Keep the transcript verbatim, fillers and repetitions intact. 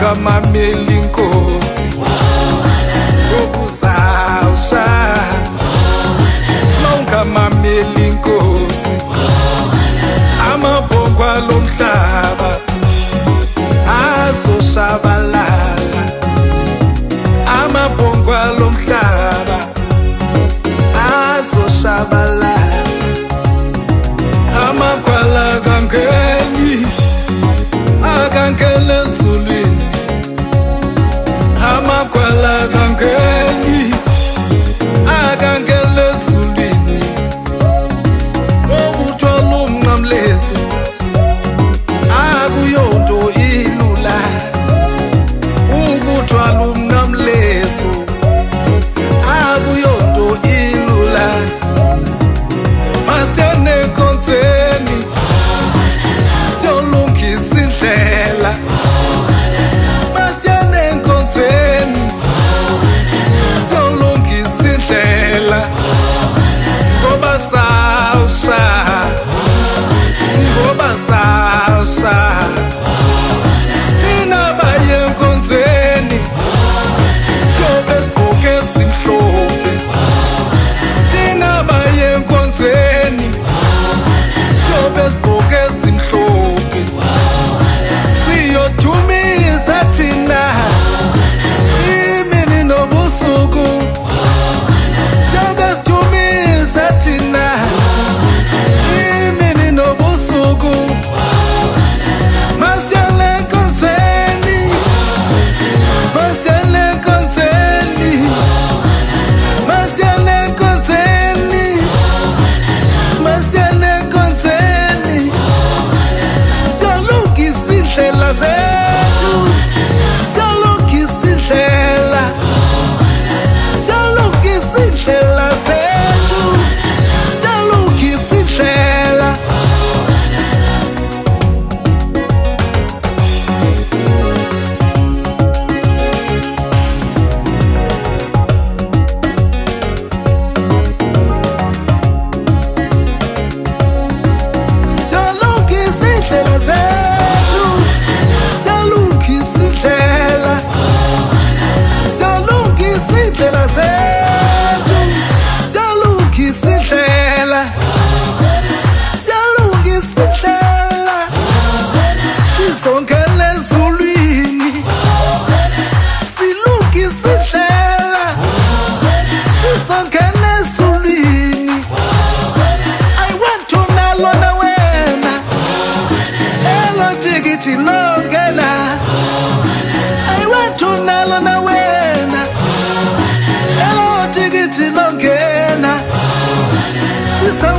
ungamameli inkosi ngokuzawusha ungamameli inkosi amabhongo alomhlaba azoshabalala amabhongo alomhlaba azoshabalala amakwala kangeni akangele ezulwini amakwala kangeni akangele ezulwini okuthwala umnqamlezo akuyonto ilula ukuthwala umnqamlezo akuyonto ilula masene konseni siyolungisa indlela masene konseni siyolungisa indlela ngoba sawusha ngoba sawusha thina baye nkonseni siyobe sigqoke esimhlophe thina baye nkonseni siyobe sigqoke esimhlophe siyothumisa thina imini nobusuku siyobe sithumisa thina imini nobusuku masiyele nkonseni masiyele nkonseni masiyele nkonseni masiyele nkonseni siyolungisa indlela zethu siyolungisa indlela siyolungisa indlela zethu siyolungisa indlela siyolungisa indlela zethu siyolungisa indlela siyolungisa indlela zethu siyolungisa indlela siyolungisa indlela sizongela ezulwini silungisa indlela sizongela ezulwini I want to nalo na wena elo tikiti longena I want to nalo na wena elo tikiti longena sisa